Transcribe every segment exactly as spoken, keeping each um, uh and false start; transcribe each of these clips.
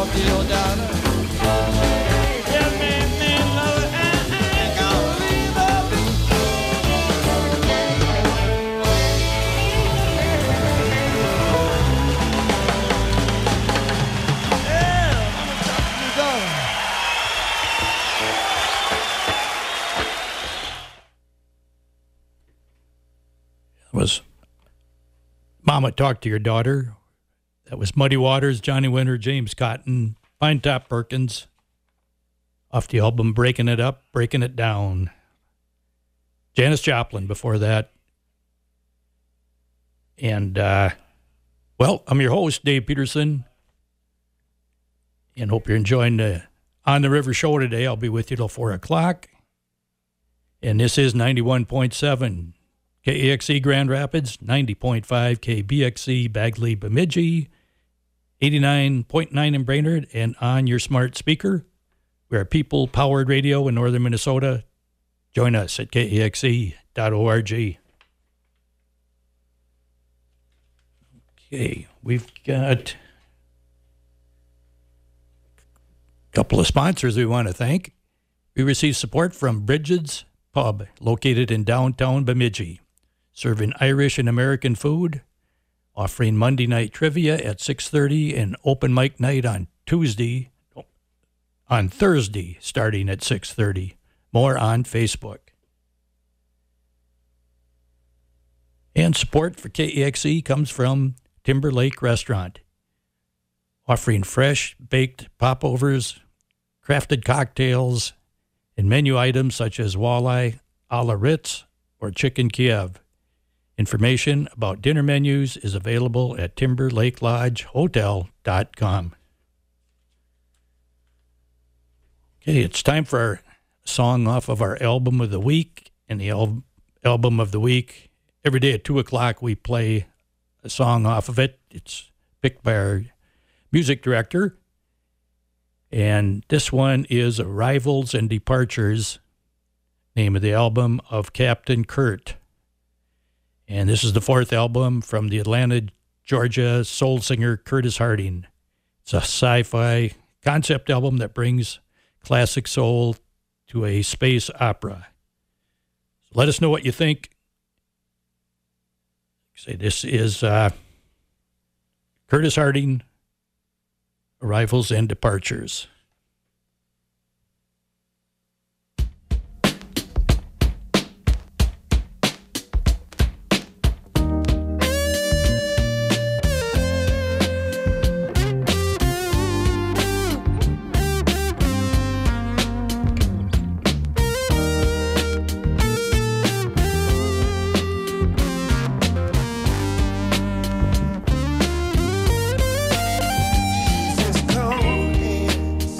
love your daughter. Just make me love her and I ain't gonna leave her. Yeah, I'm gonna talk to your daughter. Was Mama Talk to Your Daughter. That was Muddy Waters, Johnny Winter, James Cotton, Pine Top Perkins, off the album Breaking It Up, Breaking It Down. Janis Joplin before that. And, uh, well, I'm your host, Dave Peterson, and hope you're enjoying the On the River show today. I'll be with you till four o'clock. And this is ninety-one point seven K A X E Grand Rapids, ninety point five K B X E Bagley Bemidji, eighty-nine point nine in Brainerd, and on your smart speaker. We are people-powered radio in northern Minnesota. Join us at K A X E dot org. Okay, we've got a couple of sponsors we want to thank. We receive support from Bridget's Pub, located in downtown Bemidji, serving Irish and American food, offering Monday night trivia at six thirty and open mic night on Tuesday, on Thursday, starting at six thirty. More on Facebook. And support for K A X E comes from Timber Lake Restaurant, offering fresh baked popovers, crafted cocktails, and menu items such as walleye a la Ritz or chicken Kiev. Information about dinner menus is available at timber lake lodge hotel dot com. Okay, it's time for our song off of our album of the week. And the al- album of the week, every day at two o'clock, we play a song off of it. It's picked by our music director. And this one is Arrivals and Departures, name of the album of Captain Kurt. And this is the fourth album from the Atlanta, Georgia soul singer Curtis Harding. It's a sci-fi concept album that brings classic soul to a space opera. So let us know what you think. Say this is uh, Curtis Harding, Arrivals and Departures. Says, go ahead,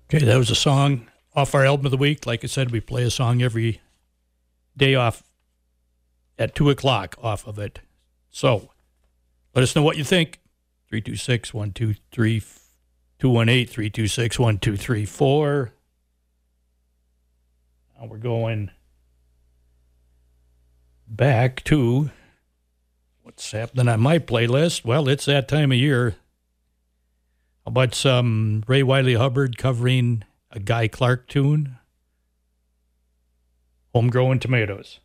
Okay, that was a song off our album of the week. Like I said, we play a song every day off at two o'clock off of it. So let us know what you think. three two six, one two three, two one eight, three two six, one two three four. Now we're going back to what's happening on my playlist. Well, it's that time of year. How about some Ray Wiley Hubbard covering a Guy Clark tune? Homegrown Tomatoes.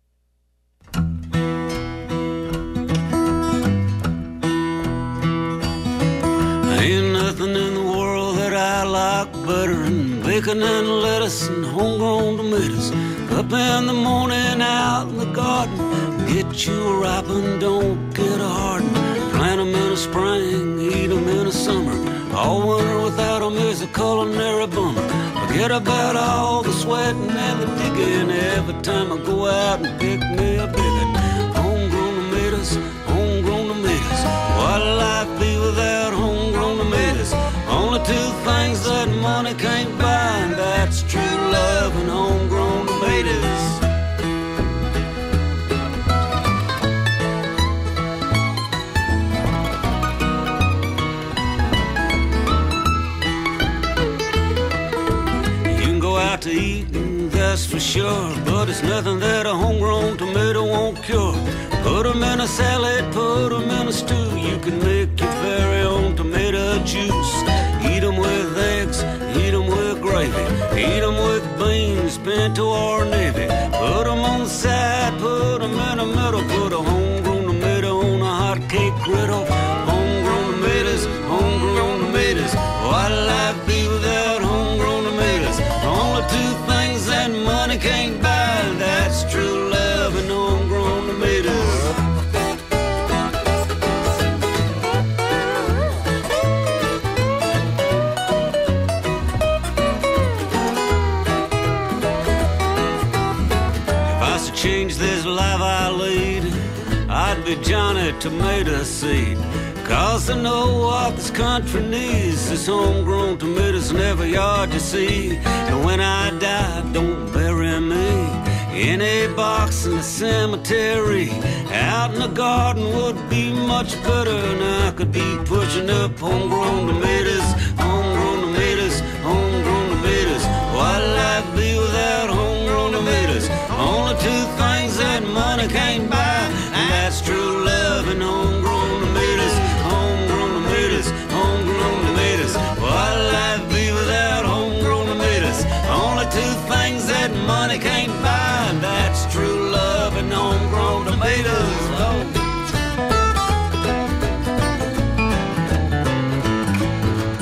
Ain't nothing in the world that I like better than bacon and lettuce and homegrown tomatoes. Up in the morning, out in the garden, get you a ripen, don't get a harden. Plant 'em in the spring, eat 'em in the summer. All winter without 'em is a culinary bummer. Forget about all the sweating and the digging every time I go out and pick me a bigot. Homegrown tomatoes, homegrown tomatoes. What'll life be without homegrown tomatoes? Only two things that money can't buy, and that's true love and homegrown tomatoes. To eat, that's for sure, but it's nothing that a homegrown tomato won't cure. Put 'em in a salad, put 'em in a stew. You can make your very own tomato juice. Eat 'em with eggs, eat 'em with gravy. Eat 'em with beans, pinto or navy. Put 'em on the side, put 'em in the middle. Put a homegrown tomato on a hot cake griddle. Homegrown tomatoes, homegrown tomatoes. What'll life be without homegrown tomatoes? Only two things that money can't buy, that's true love and homegrown tomatoes. If I should change this life I lead, I'd be Johnny Tomato Seed. Cause I know what this country needs is homegrown tomatoes in every yard you see. And when I die, don't bury me in a box in the cemetery. Out in the garden would be much better, and I could be pushing up homegrown tomatoes. Homegrown tomatoes, homegrown tomatoes. What'll life be without homegrown tomatoes? Only two things that money can't buy, and that's true love and homegrown tomatoes. Homegrown tomatoes, homegrown tomatoes. What'll life be without homegrown tomatoes? Only two things that money can't buy, and that's true love and homegrown tomatoes. Oh.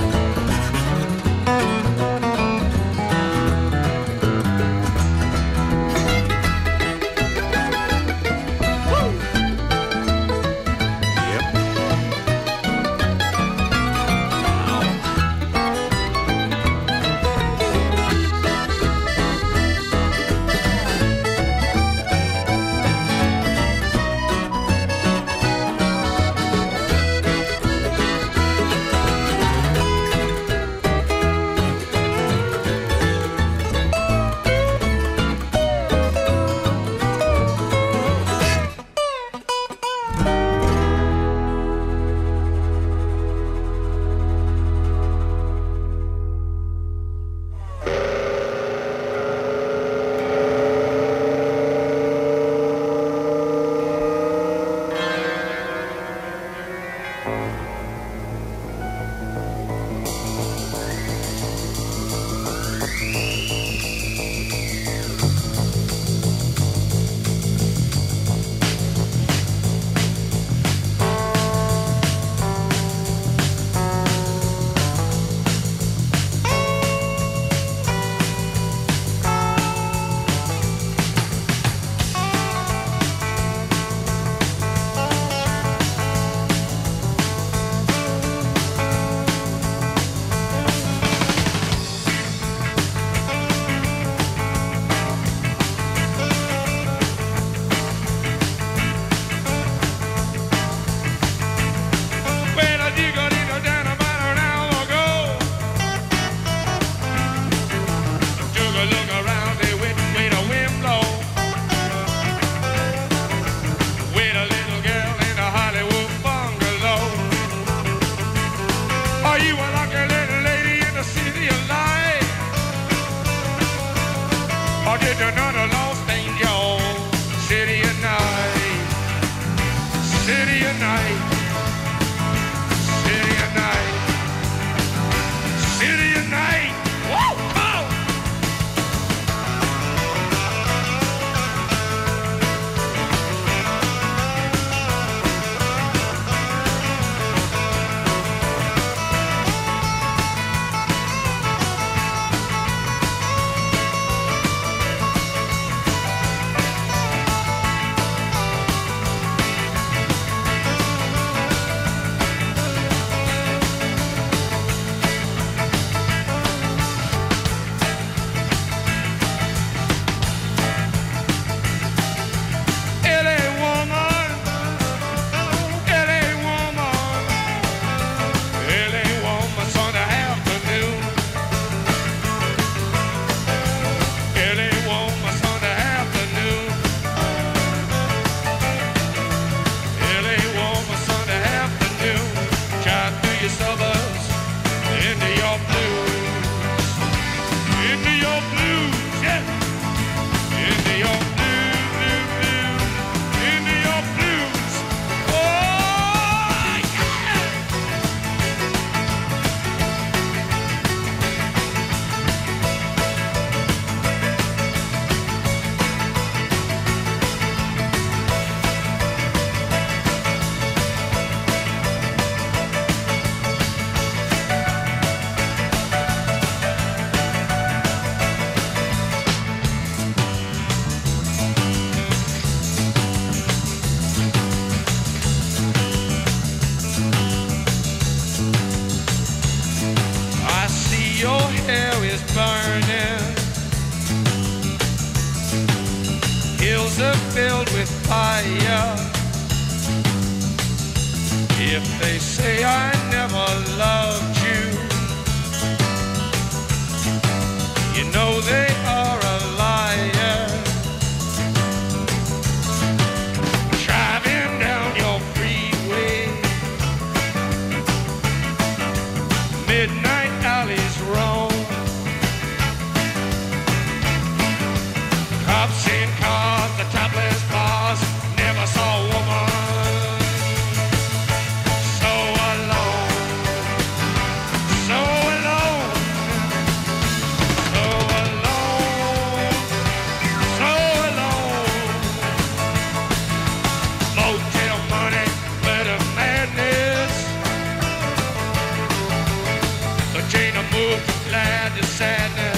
burning. Hills are filled with fire. If they say I never loved you, you know they are a liar. Driving down your freeway, midnight alleys roam, cops in cars, the topless bars, never saw a woman so alone, so alone, so alone, so alone. Motel money, murder madness. The chain of moved from glad to sadness.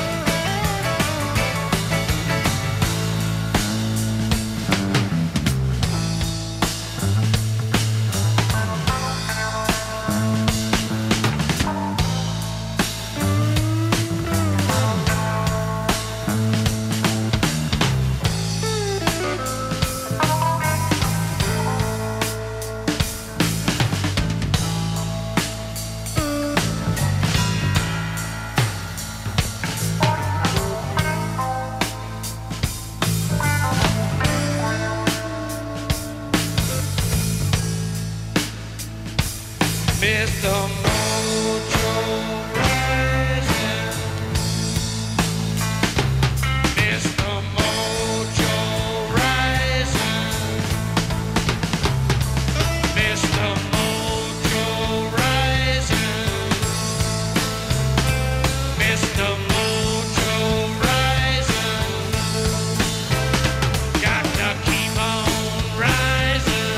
Mister Mojo rising, Mister Mojo rising, Mister Mojo rising, Mister Mojo rising, got to keep on rising.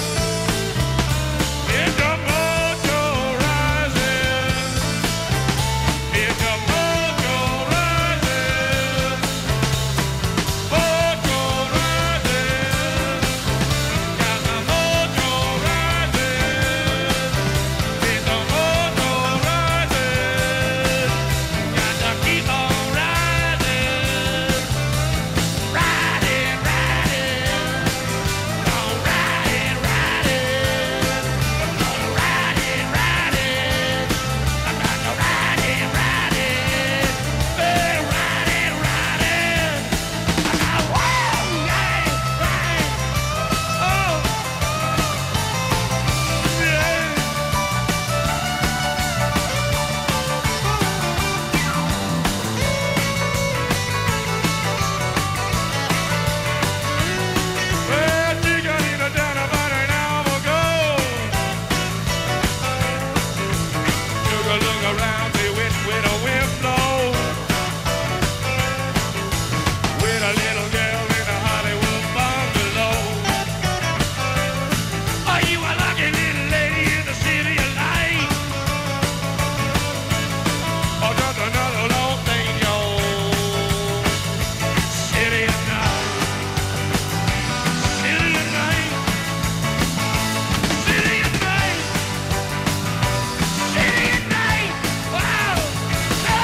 Mister Mojo rising, Mister Mojo rising, Mojo rising, got the mojo rising, Mister Mojo rising, got to keep on rising, riding, riding, on riding, riding. Riding, riding, I got to riding, riding, hey, riding, riding, I got whoa, yeah, right, oh, yeah. Well, Chicanita done about an hour ago. Took a look around me with, with a wind blow, with a little girl in a Hollywood bungalow. Are you a lucky little lady in the city of light? Or just another long thing in your city of night? City of night, city of night, city of night, wow, oh.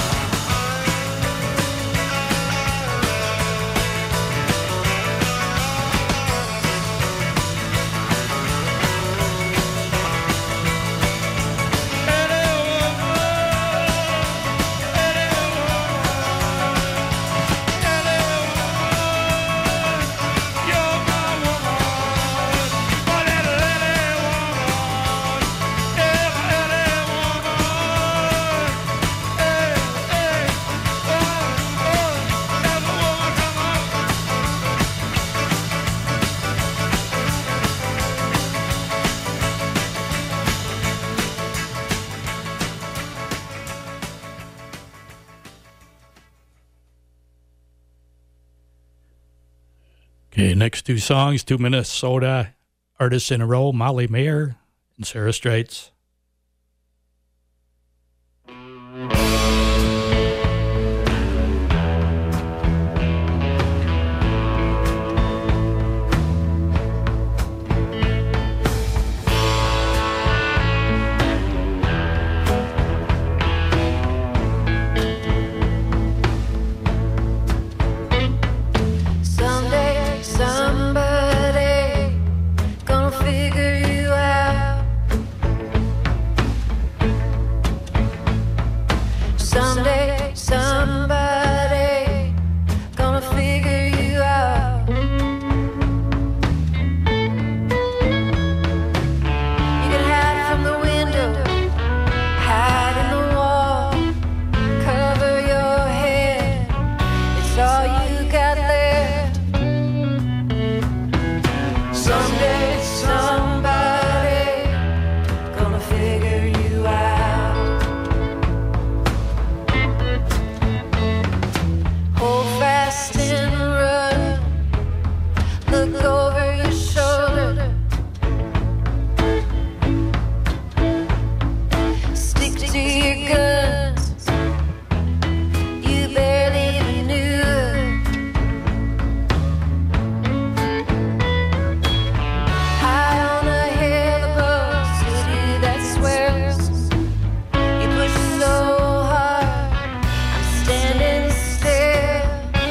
Okay, next two songs, two Minnesota artists in a row, Molly Mayer and Sarah Straits. Someday, somebody gonna figure you out. You can hide from the window, hide in the wall, cover your head, it's all you got left. Someday, somebody gonna figure you out. Hold fast and run. Look over your shoulder. Stick to your guns. You barely even knew it. High on a hill above a city that swells. You push so hard, I'm standing still.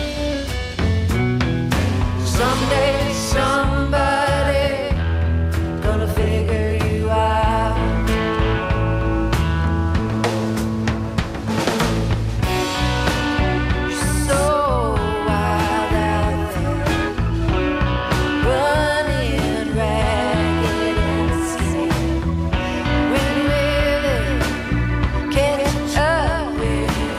Someday, somebody gonna figure you out. You're so wild out there, running ragged and scared. When will it catch up with you?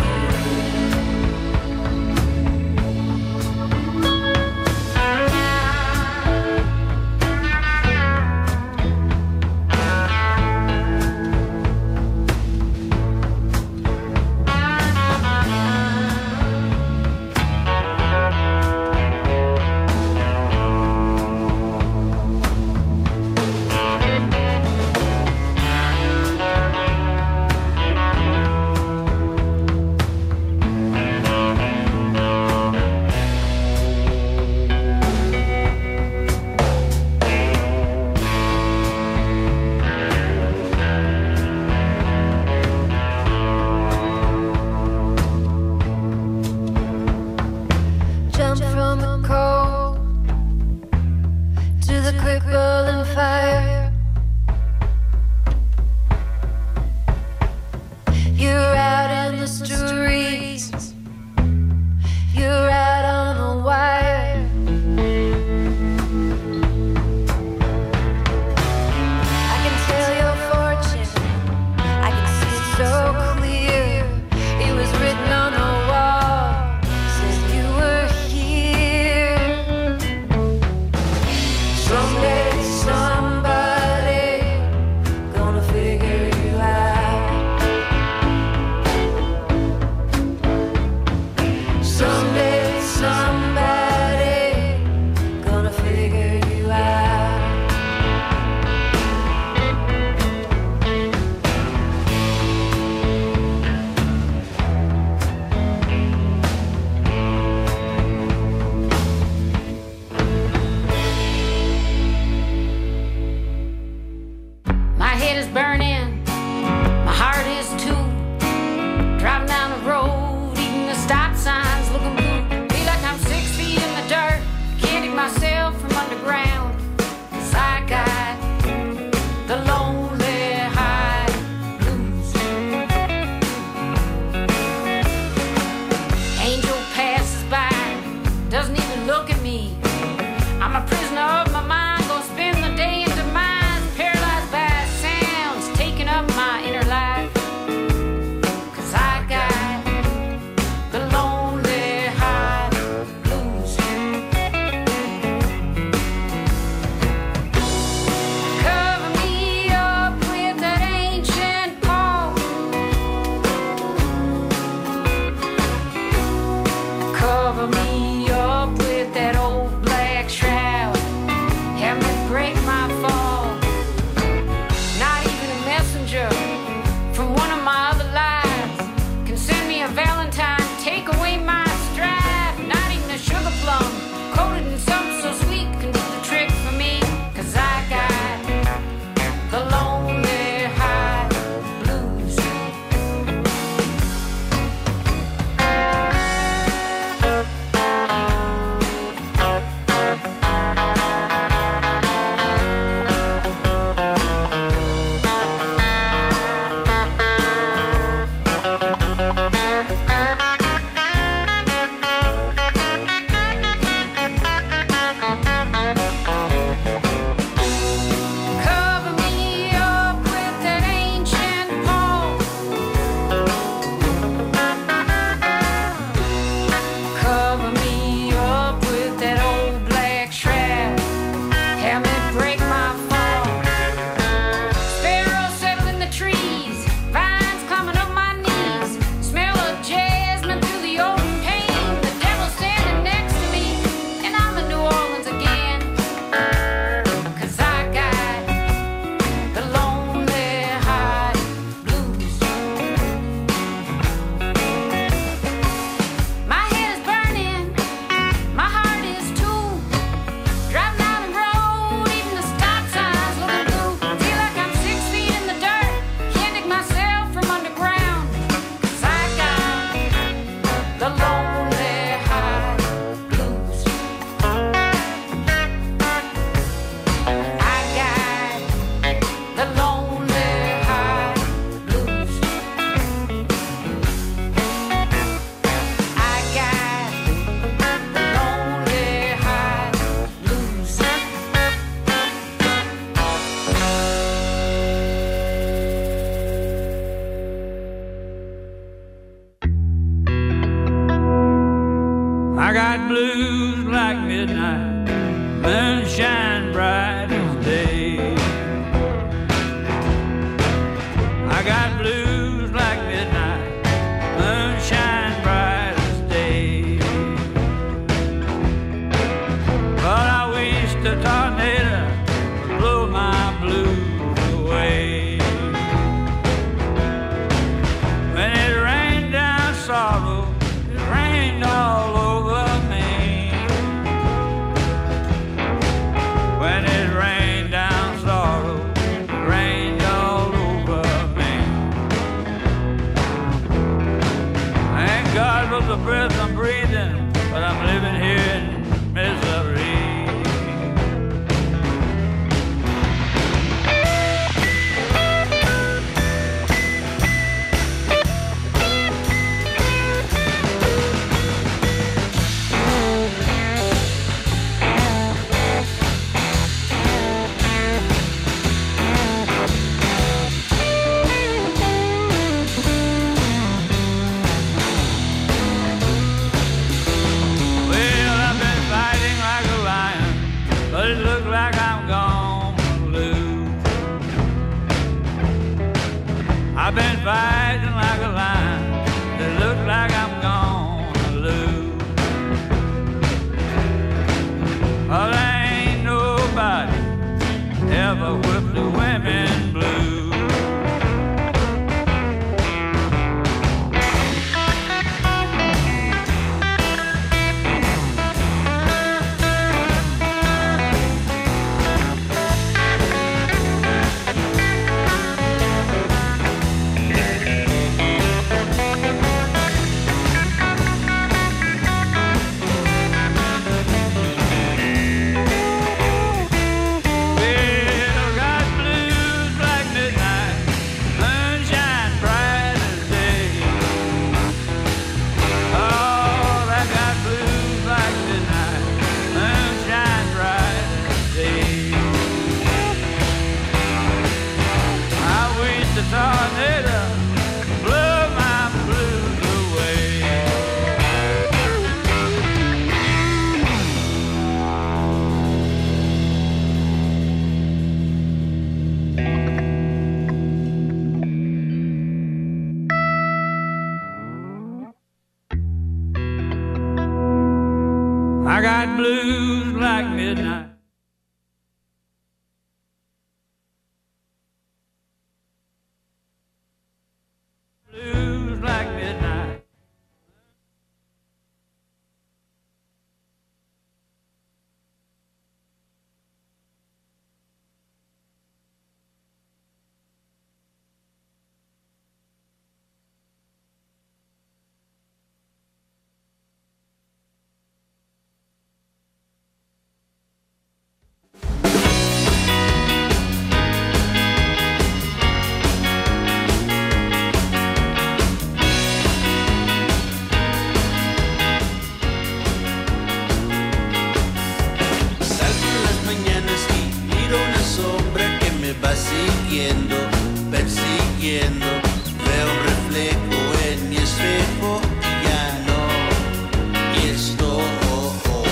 Jump from the cold to the crippling fire. You're out in the streets. You're out on the wire. I can tell your fortune. I can see it so clear. It was written on the wall. Said you were here. Someday, somebody gonna figure you out. I got blues like midnight, moonshine bright as day. I got blues like midnight, moonshine bright as day. But I wish the tornado would blow my blues away. When it rained down sorrow, it rained all over me. When it rained down sorrow, it rained all over me. Thank God for the breath I'm breathing, but I'm living here in misery. I've been fighting like a lion, it looks like I'm gonna lose. Well, there ain't nobody ever whipped the women blue. I got blues like midnight. Blues like midnight. Va siguiendo, persiguiendo, veo un reflejo en mi espejo y ya no, y esto oh, oh, oh,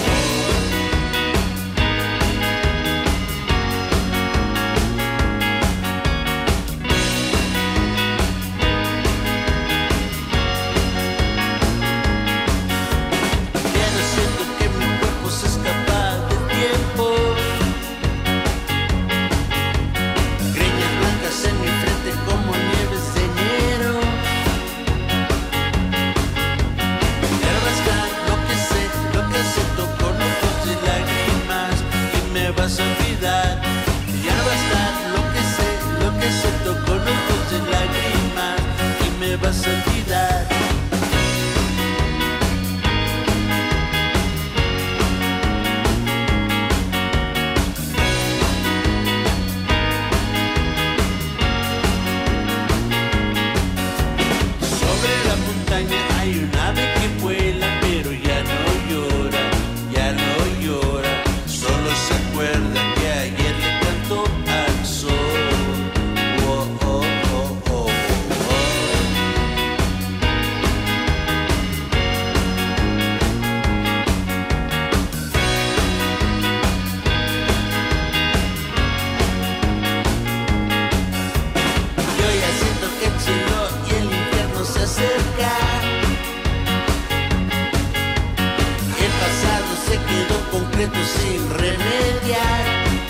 ya no siento que mi cuerpo se escapa del tiempo. En mi frente como nieves de enero. Ya no basta lo que sé, lo que siento con ojos y lágrimas y me vas a olvidar. Ya no basta lo que sé, lo que siento con ojos y lágrimas y me vas a olvidar. Hay un ave que vuela, pero ya no llora, ya no llora. Solo se acuerda que ayer le cantó al sol. Oh, oh, oh, oh, oh. acercar. El pasado se quedó concreto sin remediar.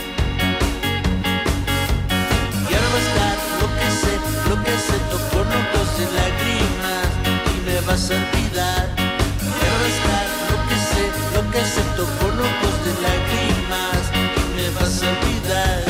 Y ahora va a estar lo que sé, lo que se tocó notos de lágrimas y me vas a olvidar. Y ahora va a estar lo que sé, lo que se tocó notos de lágrimas y me vas a olvidar.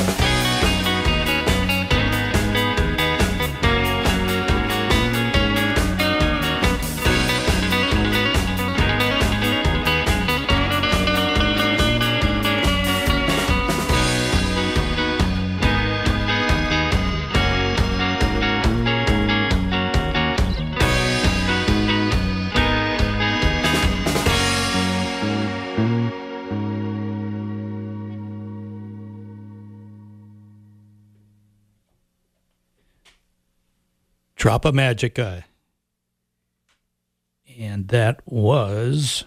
Tropa Magica. And that was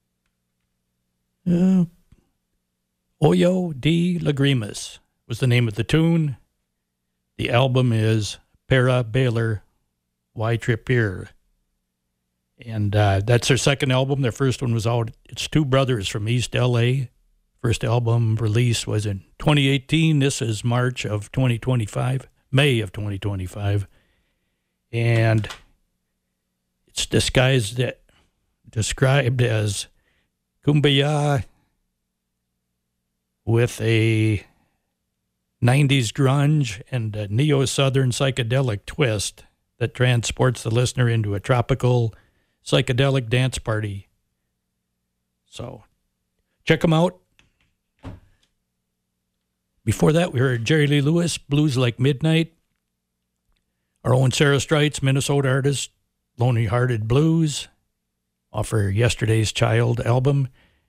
uh, Oyo de Lagrimas was the name of the tune. The album is Para Baylor Y Trippier. And uh, that's their second album. Their first one was out. It's two brothers from East L A. First album release was in twenty eighteen. This is March of twenty twenty-five, May of twenty twenty-five. And it's disguised, described as Kumbaya with a nineties grunge and a neo-southern psychedelic twist that transports the listener into a tropical psychedelic dance party. So check them out. Before that, we heard Jerry Lee Lewis, Blues Like Midnight. Our own Sarah Streitz, Minnesota artist, Lonely Hearted Blues, off her Yesterday's Child album.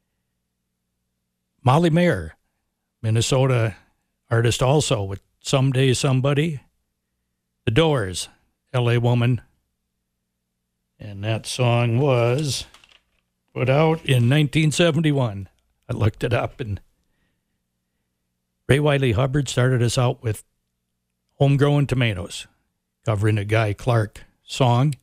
Molly Mayer, Minnesota artist also, with Someday Somebody. The Doors, L A Woman. And that song was put out in nineteen seventy-one. I looked it up, and Ray Wiley Hubbard started us out with Homegrown Tomatoes, covering a Guy Clark song.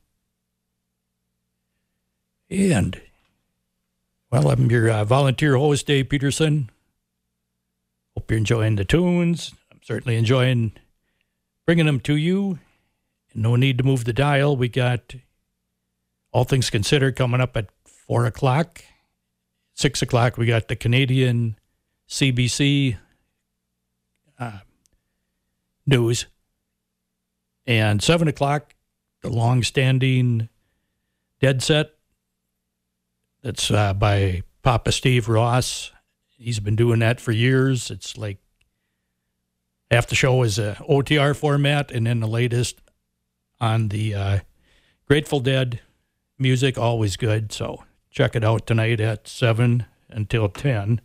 And, well, I'm your uh, volunteer host, Dave Peterson. Hope you're enjoying the tunes. I'm certainly enjoying bringing them to you. No need to move the dial. We got All Things Considered coming up at four o'clock. six o'clock, we got the Canadian C B C uh, news. And seven o'clock, the long-standing Dead Set. That's uh, by Papa Steve Ross. He's been doing that for years. It's like half the show is a O T R format, and then the latest on the uh, Grateful Dead music, always good. So check it out tonight at seven until ten.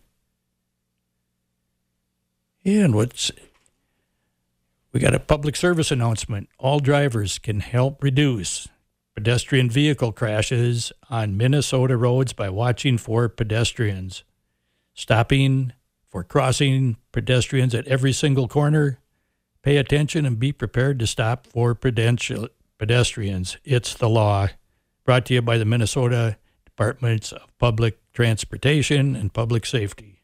And what's... We got a public service announcement. All drivers can help reduce pedestrian vehicle crashes on Minnesota roads by watching for pedestrians, stopping for crossing pedestrians at every single corner. Pay attention and be prepared to stop for pedestrians. It's the law. Brought to you by the Minnesota Departments of Public Transportation and Public Safety.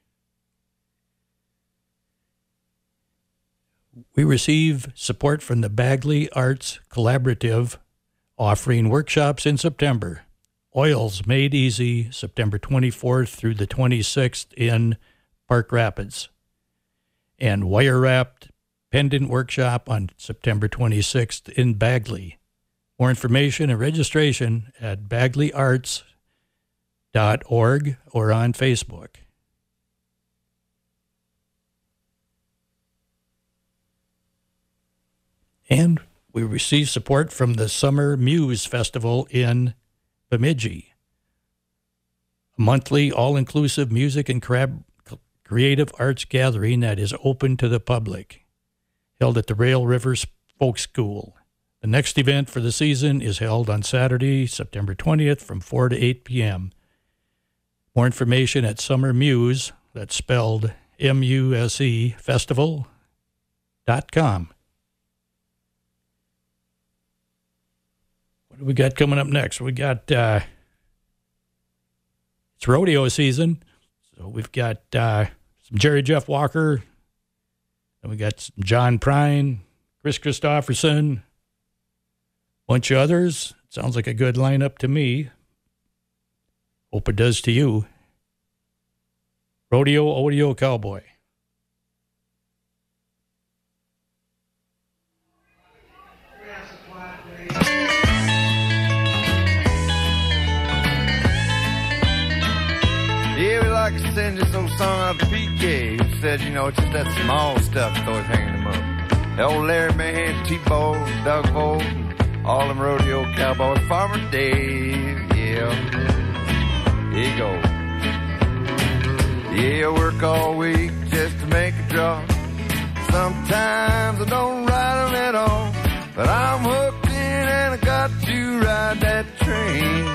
We receive support from the Bagley Arts Collaborative, offering workshops in September. Oils Made Easy, September twenty-fourth through the twenty-sixth in Park Rapids. And Wire Wrapped Pendant Workshop on September twenty-sixth in Bagley. More information and registration at bagley arts dot org or on Facebook. And we receive support from the Summer Muse Festival in Bemidji, a monthly all-inclusive music and crab creative arts gathering that is open to the public, held at the Rail River Folk School. The next event for the season is held on Saturday, September twentieth from four to eight p.m. More information at Summer Muse, that's spelled M U S E, festival dot com. What do we got coming up next? We got, uh, it's rodeo season. So we've got uh, some Jerry Jeff Walker. And we got some John Prine, Chris Christopherson, bunch of others. Sounds like a good lineup to me. Hope it does to you. Rodeo, Odeo, Cowboy. Yeah, we like to send this old song out to P K, who said, you know, it's just that small stuff that's always hanging them up. The old Larry Man, T-Ball, Doug Vogt, all them rodeo cowboys, Farmer Dave, yeah. Here you go. Yeah, I work all week just to make a draw. Sometimes I don't ride them at all, but I'm hooked in and I got to ride that train.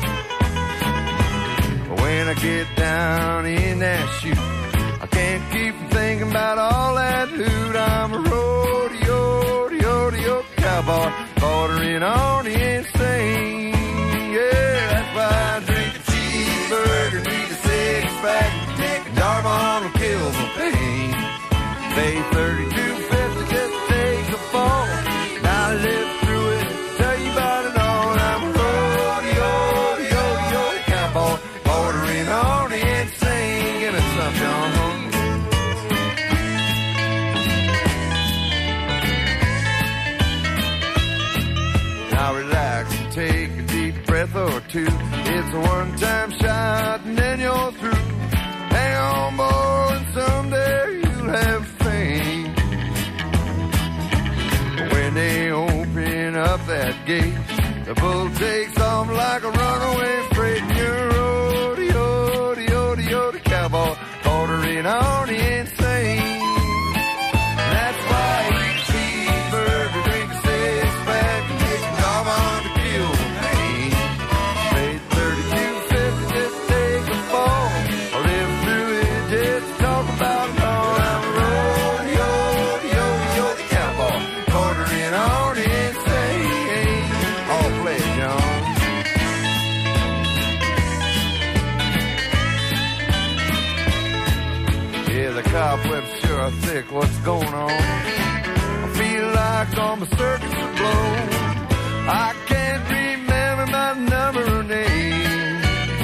When I get down in that chute, I can't keep from thinking about all that loot. I'm a rodeo, rodeo, rodeo cowboy, bordering on the insane. Yeah, that's why I drink a cheeseburger, need a six-pack, and Darvon will kill my pain. Pay thirty-two fifty just to take a fall. Now I live through it, tell you about it all. I'm a rodeo, rodeo, rodeo cowboy, bordering on the insane. Give me some, John. Now relax and take a deep breath or two. It's a one-time shot and then you're through. Hang on, boy, and someday you'll have fame. When they open up that gate, the bull takes off like a runaway freight. And you're rodeo, rodeo, rodeo, the cowboy, bordering on the insane. That's why I eat cheeseburger, drink a six-pack, and take a job on to kill the pain. Paid thirty-two fifty just to take a fall. I live through it just to talk about it all. I'm a rodeo, rodeo, rodeo, the cowboy, bordering on the insane. All play, John. Yeah, the cobwebs sure are thick. What's going on? I feel like all my circuits are blown. I can't remember my number or name.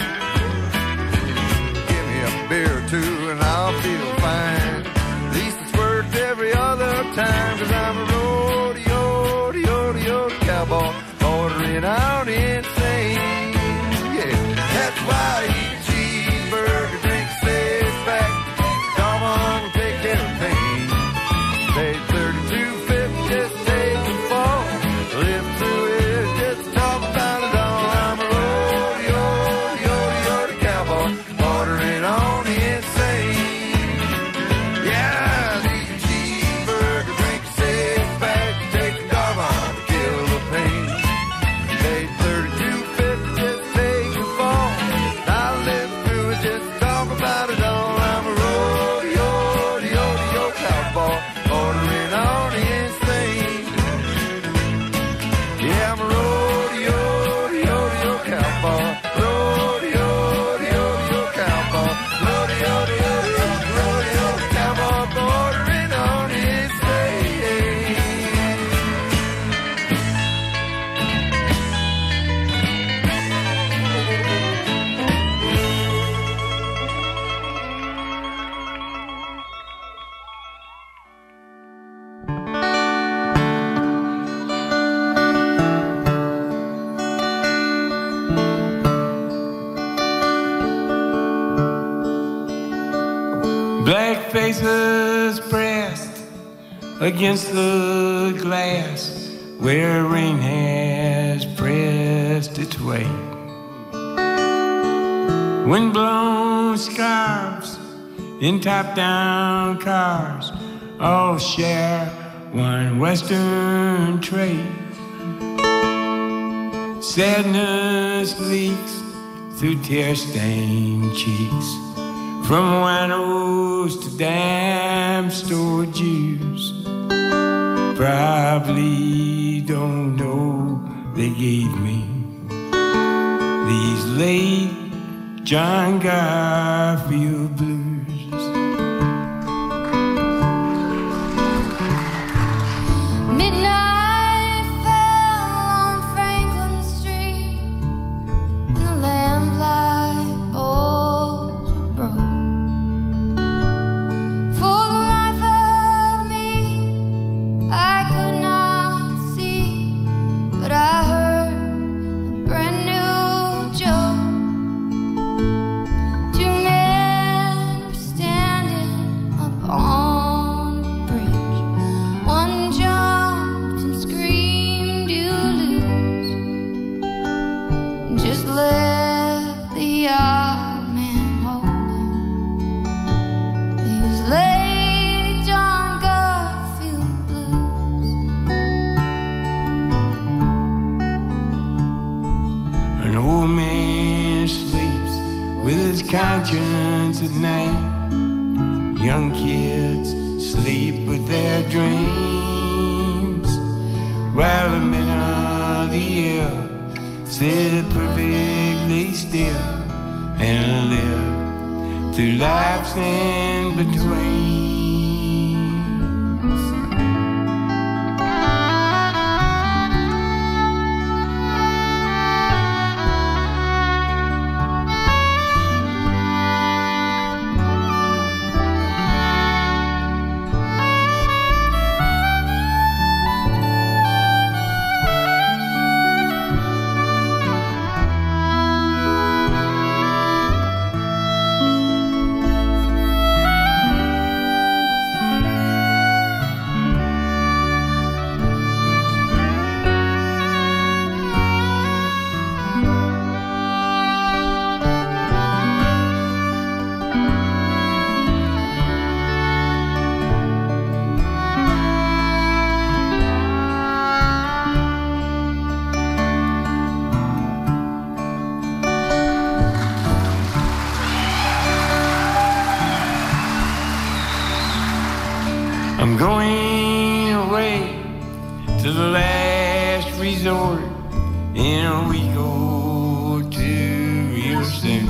Give me a beer or two and I'll feel fine. At least it's worked every other time. Cause I'm a rodeo, rodeo, rodeo cowboy, bordering on the insane. Yeah, that's why I eat cheeseburger, drink six-pack. Come on, take care of pain. Paid thirty-two fifty just to take a fall. Live through it just to talk about it all. I'm a rodeo, rodeo, rodeo, the cowboy, bordering on the insane. Yeah, I eat a cheeseburger, drink a six-pack, take a dog on to kill the pain. Paid thirty-two fifty just to take a fall. I live through it just to talk about it all. I'm a rodeo, rodeo, rodeo cowboy, bordering on the insane. Yeah, I'm a rodeo, rodeo, rodeo cowboy, rodeo, rodeo, rodeo cowboy, rodeo, rodeo, rodeo, rodeo cowboy, bordering on the insane. Black faces pressed against the glass where rain has pressed its way. Wind-blown scarves in top-down cars all share one western train. Sadness leaks through tear-stained cheeks from winos to dime store Jews. Probably don't know they gave me. These late John Garfield blues. Midnight fell on Franklin Street, and the lamplight poles were broke. For the life of me, I could not see, but I heard a brand new joke. Two men were standing up on the bridge. One jumped and screamed, "You lose!" Just left the odd man holding these late John Garfield blues. An old man sleeps with his conscience at night. Young kids sleep with their dreams, while the men of the year sit perfectly still and live through life's in between. I'm going away to the last resort in a week or two real soon,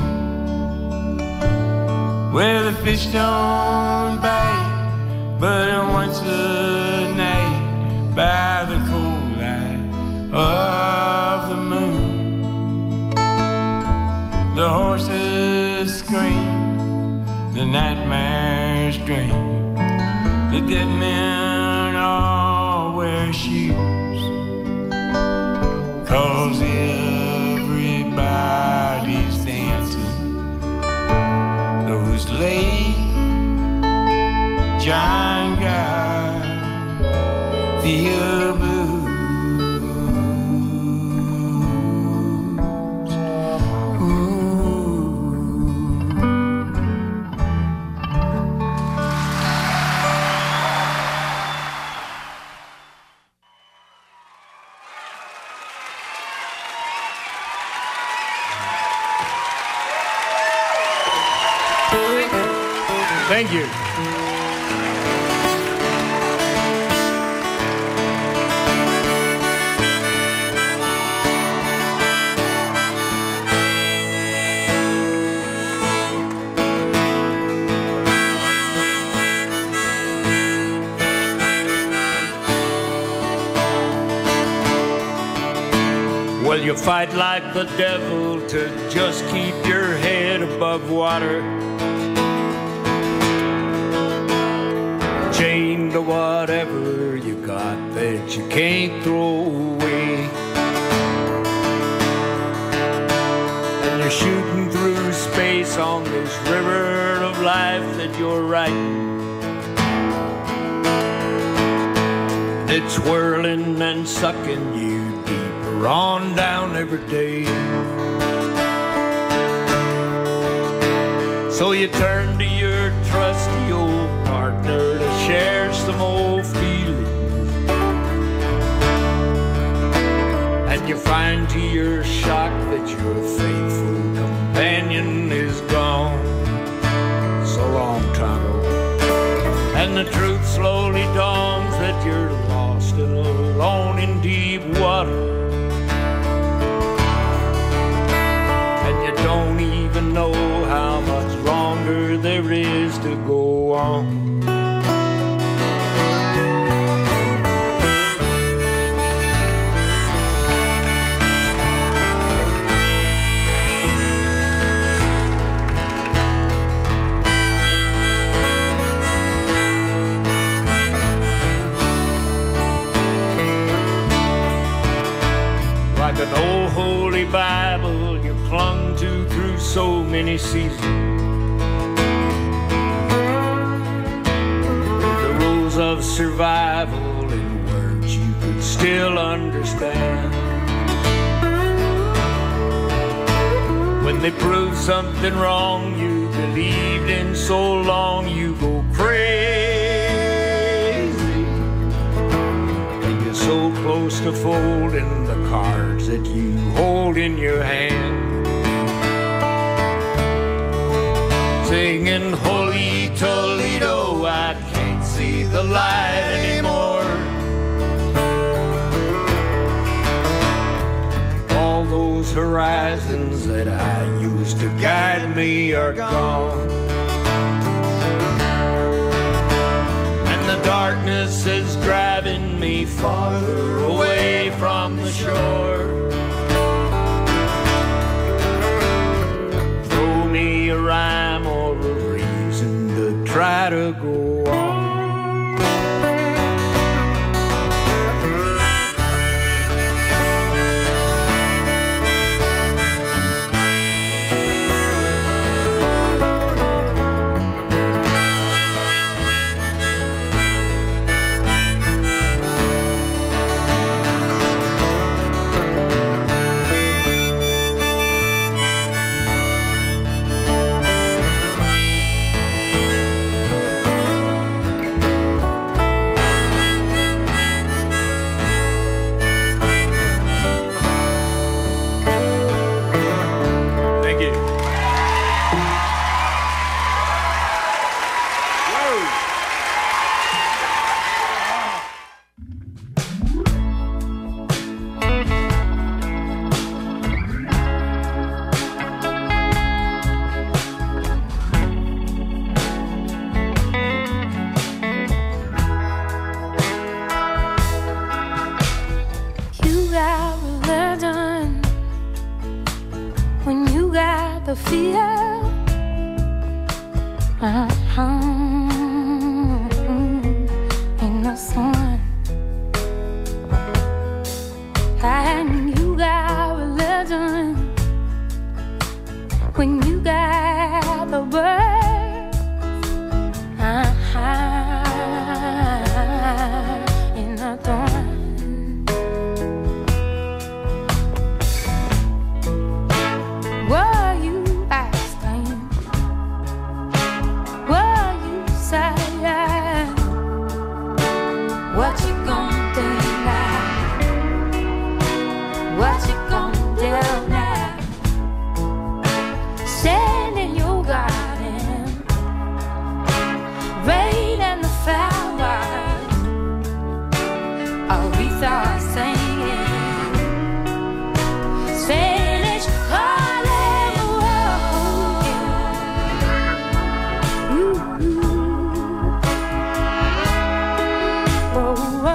where the fish don't bite but once a night by the cold light of the moon. The horses scream, the nightmares dream, the dead men all wear shoes, 'cause everybody's dancing those late John Garfield blues. Thank you. Well, you fight like the devil to just keep your head above water, chained to whatever you got that you can't throw away. And you're shooting through space on this river of life that you're riding. It's whirling and sucking you deeper on down every day. So you turn to your trusty old partner to share some old feelings, and you find to your shock that your faithful companion is gone so long time ago. And the truth slowly dawns that you're lost and alone in deep water, to go on. Like an old holy Bible you clung to through so many seasons. The rules of survival in words you could still understand. When they prove something wrong you believed in so long, you go crazy. So close to folding the cards that you hold in your hand, singing Holy Toledo, I can't see the light anymore. All those horizons that I used to guide me are gone, and the darkness is driving me farther away from the shore. Throw me a rhyme or a reason to try to go on. the fear. Uh-huh. Ain't no sun. And you got religion when you got the birds. Uh-huh. Ain't nothing. Were you asking? Were you saying? What you gonna do now? What you gonna do now? Stand in your garden, rain and the flowers, Aretha singing, saying it's hallelujah. Ooh, oh, oh.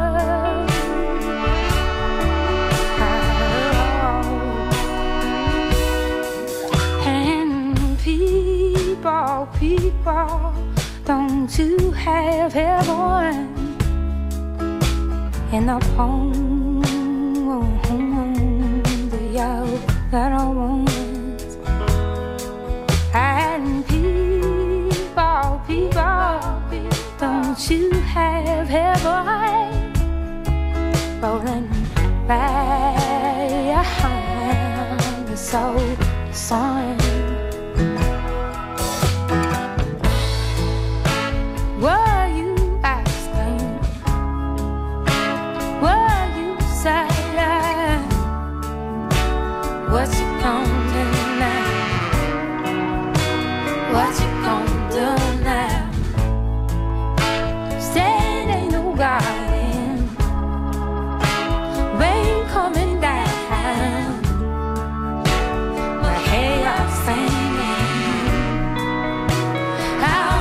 And people, people, don't you have heaven in the palm of your little ones? And people, people, don't you have heaven rolling behind the soul sun? Were you asking? Were you saying? What you gonna do now? What you gonna do now? Stand in your garden, rain coming down, my hair singing. How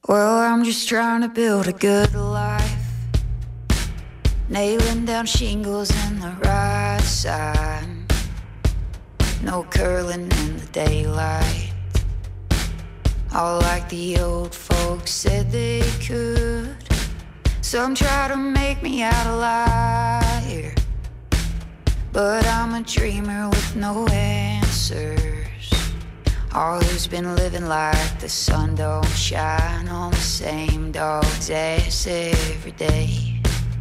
Well, I'm just trying to build a good life, nailing down shingles in the right side, no curling in the daylight, all like the old folks said they could. Some try to make me out a liar, but I'm a dreamer with no answers. All who's been living like the sun don't shine on the same dog's ass every day.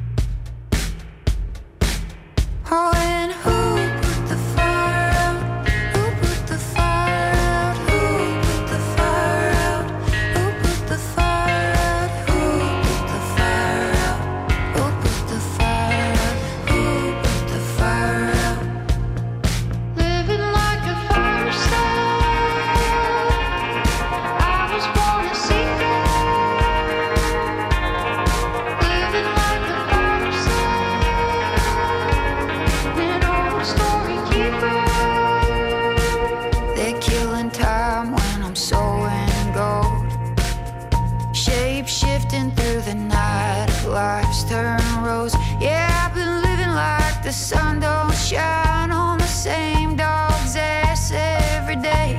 Oh, and who put the fire out? Who put the fire out? Who put the fire out? Who put the fire out? Who put the fire out? Who put the fire out? Who put the fire out? Living like a fire star. I was born a seeker. Living like a fire star. An old story keeper. They're killing time when I'm sowing gold, shape shifting through the night. Life's turn rose. Yeah, I've been living like the sun don't shine on the same dog's ass every day.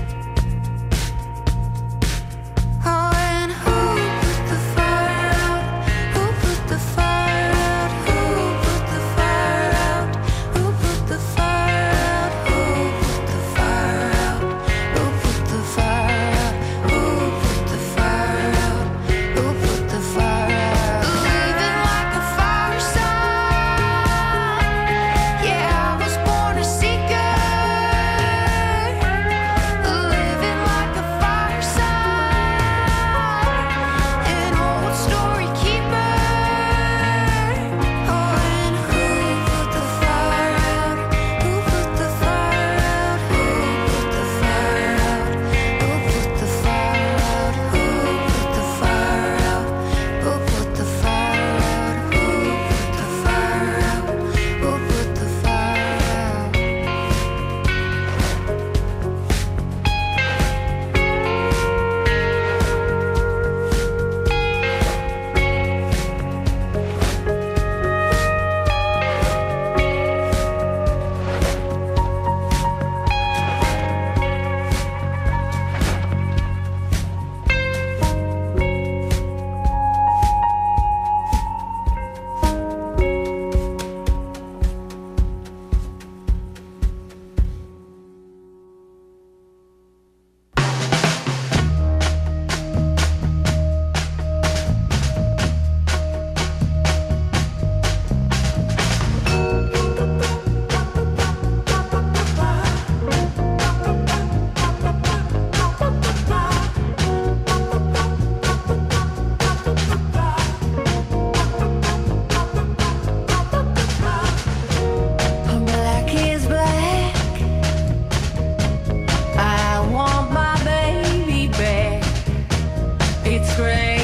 Oh, and who put the fire out? Who put the fire out? Who put the fire out? Who put the fire out? Who put the fire out? Who put the fire out? Who put the fire out? Who put the fire out? Living like a fire sign. Yeah, I was born a seeker. Living like a fire sign. An old story keeper. Oh, and who put the fire out? Who put the fire out? Who put the fire out? Who put the fire out? Who put the fire out? Who put the fire out? Who put the fire out? Who put the fire out? Black is black. I want my baby back. It's great.